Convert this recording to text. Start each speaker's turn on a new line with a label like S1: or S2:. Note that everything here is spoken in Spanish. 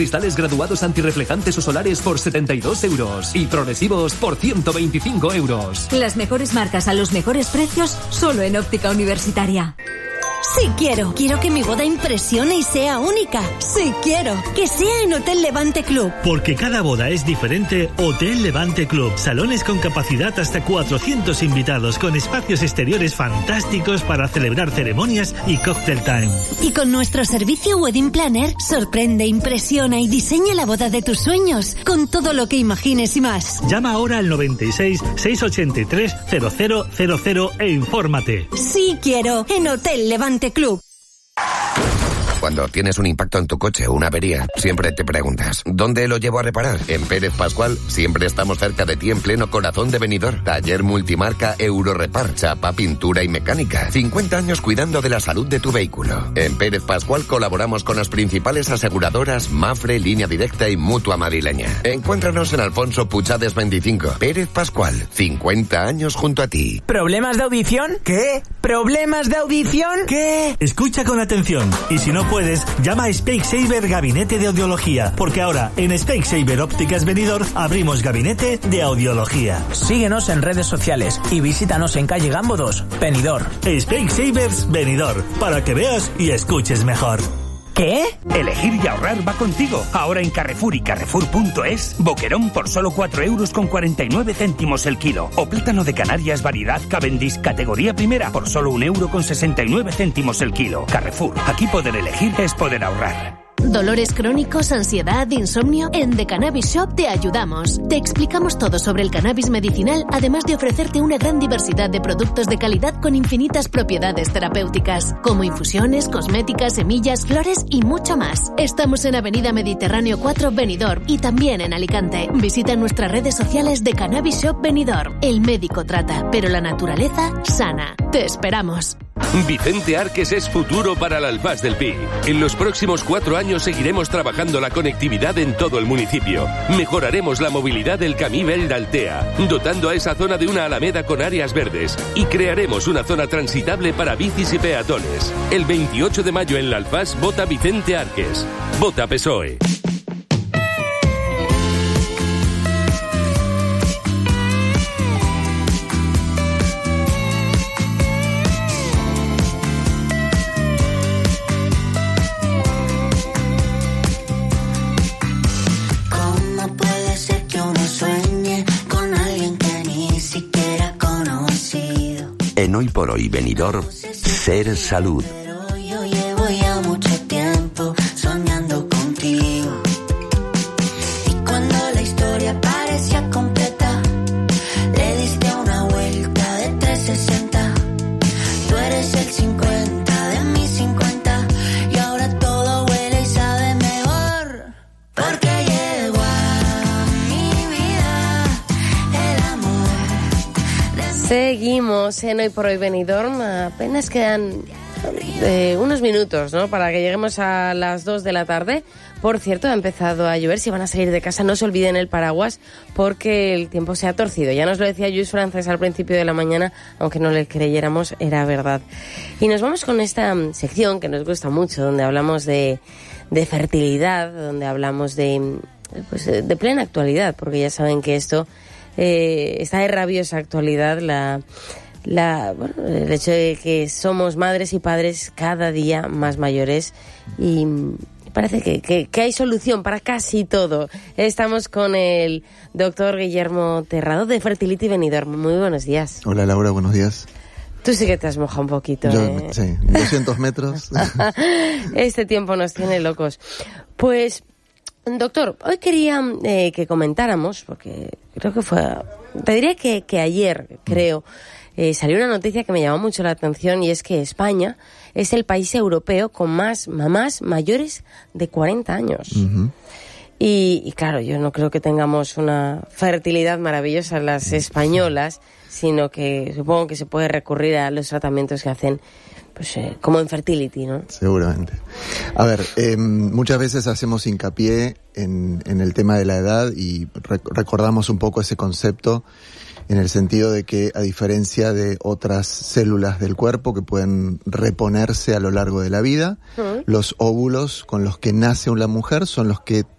S1: Cristales graduados antirreflejantes o solares por 72 euros. Y progresivos por 125 euros.
S2: Las mejores marcas a los mejores precios, solo en Óptica Universitaria.
S3: Sí quiero. Quiero que mi boda impresione y sea única. Sí quiero. Que sea en Hotel Levante Club.
S4: Porque cada boda es diferente, Hotel Levante Club. Salones con capacidad hasta 400 invitados, con espacios exteriores fantásticos para celebrar ceremonias y cocktail time.
S3: Y con nuestro servicio Wedding Planner, sorprende, impresiona y diseña la boda de tus sueños, con todo lo que imagines y más.
S4: Llama ahora al 96 683 0000 e infórmate.
S3: Sí quiero. En Hotel Levante Club.
S5: Cuando tienes un impacto en tu coche o una avería, siempre te preguntas, ¿dónde lo llevo a reparar? En Pérez Pascual siempre estamos cerca de ti en pleno corazón de Benidorm. Taller multimarca Eurorepar, chapa, pintura y mecánica. 50 años cuidando de la salud de tu vehículo. En Pérez Pascual colaboramos con las principales aseguradoras Mafre, Línea Directa y Mutua Madrileña. Encuéntranos en Alfonso Puchades 25. Pérez Pascual, 50 años junto a ti.
S6: ¿Problemas de audición? ¿Qué? ¿Problemas de audición? ¿Qué?
S4: Escucha con atención y si no puedes, llama a Speaksaver Gabinete de Audiología, porque ahora en Speaksaver Ópticas Benidorm abrimos Gabinete de Audiología.
S6: Síguenos en redes sociales y visítanos en calle Gambo 2, Benidorm.
S4: Speaksavers Benidorm, para que veas y escuches mejor.
S6: ¿Qué?
S7: Elegir y ahorrar va contigo. Ahora en Carrefour y Carrefour.es, boquerón por solo 4,49 € el kilo. O plátano de Canarias variedad Cavendish categoría primera por solo 1,69 € el kilo. Carrefour, aquí poder elegir es poder ahorrar.
S8: Dolores crónicos, ansiedad, insomnio. En The Cannabis Shop te ayudamos. Te explicamos todo sobre el cannabis medicinal, además de ofrecerte una gran diversidad de productos de calidad con infinitas propiedades terapéuticas, como infusiones, cosméticas, semillas, flores y mucho más. Estamos en Avenida Mediterráneo 4, Benidorm, y también en Alicante. Visita nuestras redes sociales de Cannabis Shop Benidorm. El médico trata, pero la naturaleza sana. Te esperamos.
S9: Vicente Arques es futuro para el Alfaz del Pi. En los próximos 4 años seguiremos trabajando la conectividad en todo el municipio. Mejoraremos la movilidad del Camí Vell d'Altea, dotando a esa zona de una alameda con áreas verdes, y crearemos una zona transitable para bicis y peatones. El 28 de mayo en la Alfaz vota Vicente Arques. Vota PSOE.
S10: En Hoy por Hoy Benidorm, Ser Salud.
S11: Yo llevo ya mucho tiempo soñando contigo. Y cuando la historia parecía completa, le diste una vuelta de 360. Tú eres el 50 de mis 50. Y ahora todo huele y sabe mejor. Porque llegó a mi vida el amor.
S12: Seguimos en Hoy por Hoy Benidorm. Apenas quedan unos minutos, ¿no?, para que lleguemos a las 2 de la tarde. Por cierto, ha empezado a llover. Si van a salir de casa, no se olviden el paraguas, porque el tiempo se ha torcido. Ya nos lo decía Lluís Frances al principio de la mañana, aunque no le creyéramos, era verdad. Y nos vamos con esta sección que nos gusta mucho, donde hablamos de fertilidad, donde hablamos de plena actualidad, porque ya saben que esto está de rabiosa actualidad, el hecho de que somos madres y padres cada día más mayores, y parece que hay solución para casi todo. Estamos con el doctor Guillermo Terrado de Fertility Benidorm. Muy buenos días.
S13: Hola Laura, buenos días.
S12: Tú sí que te has mojado un poquito.
S13: Yo, sí, 200 metros.
S12: Este tiempo nos tiene locos. Pues, doctor, hoy quería que comentáramos, porque creo que te diría que ayer, creo, salió una noticia que me llamó mucho la atención, y es que España es el país europeo con más mamás mayores de 40 años. Uh-huh. Y claro, yo no creo que tengamos una fertilidad maravillosa las españolas, sino que supongo que se puede recurrir a los tratamientos que hacen, pues como en Fertility, ¿no?
S13: Seguramente. A ver, muchas veces hacemos hincapié en el tema de la edad y recordamos un poco ese concepto, en el sentido de que, a diferencia de otras células del cuerpo que pueden reponerse a lo largo de la vida, los óvulos con los que nace una mujer son los que